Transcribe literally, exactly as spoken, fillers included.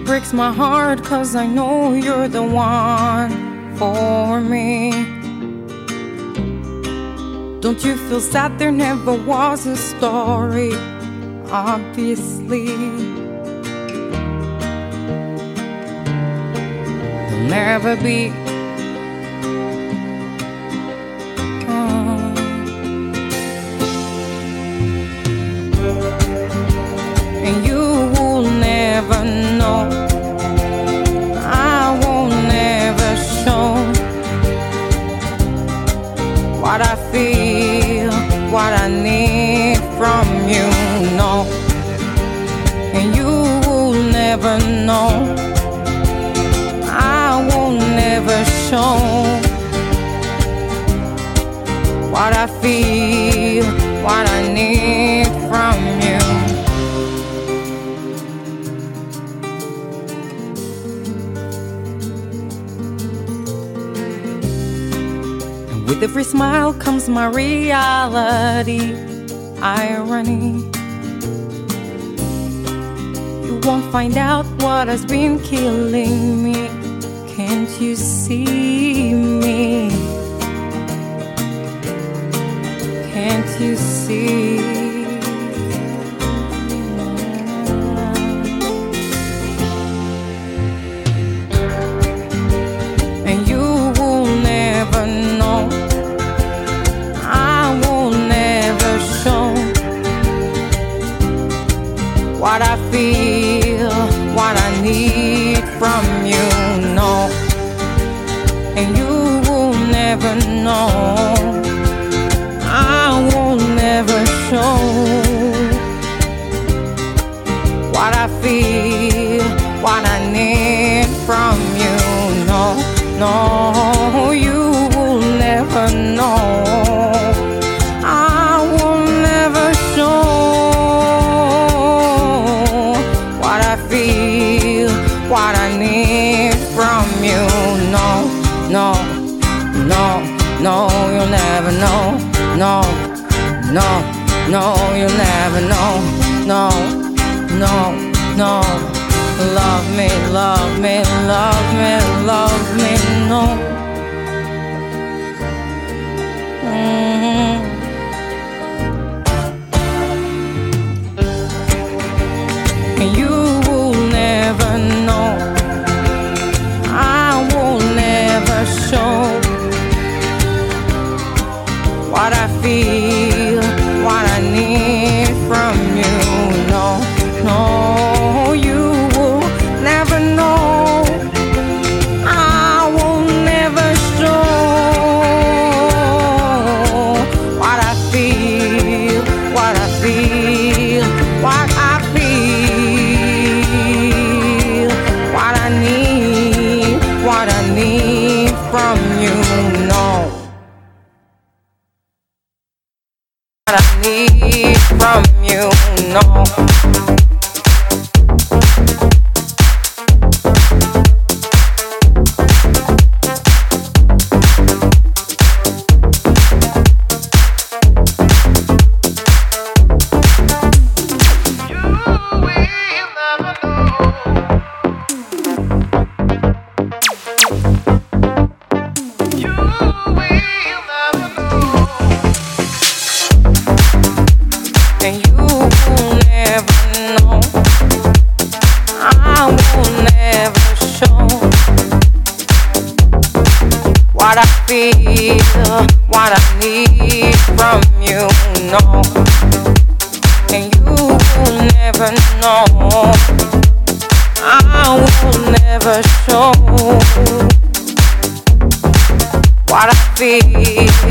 breaks my heart, 'cause I know you're the one for me. Don't you feel sad? There never was a story, obviously. There'll never be. And you will never know. I won't never show what I feel, what I need from you, no. And you will never know. I won't never show what I feel, what I need from you. With every smile comes my reality, irony. You won't find out what has been killing me. Can't you see me? Can't you see? And you will never know. What I feel, what I need from you, no. And you will never know. I will never show what I feel, what I need from you, no. No, you will never know. I will never show what I need from you, no, no, no, no, you'll never know, no, no, no, you'll never know, no, no, no, love me, love me, love me, love me, no. Mm-hmm. And you will never know. I will never show what I feel, what I need from you, no, no, you will never know. I will never show what I feel, what I feel, what I feel, what I need, what I need from you, no. What I need from you, no. And you will never know. I will never show what I feel, what I need from you, no. And you will never know. I will never show what I feel.